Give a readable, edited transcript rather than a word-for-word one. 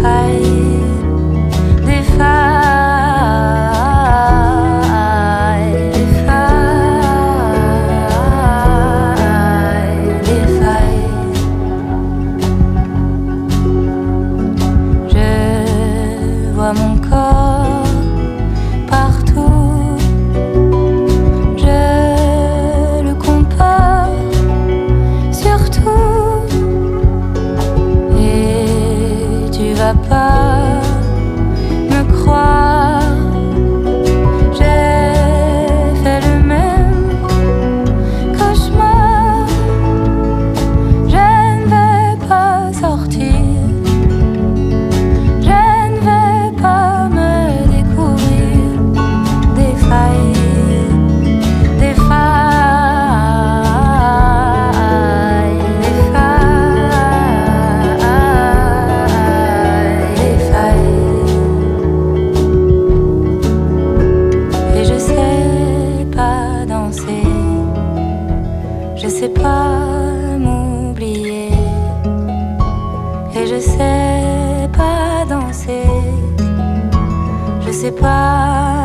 Mon corps partout, je le compare surtout, et tu vas pas me croire, j'ai fait le même cauchemar, je ne vais pas sortir. Je sais pas m'oublier et je sais pas danser, je sais pas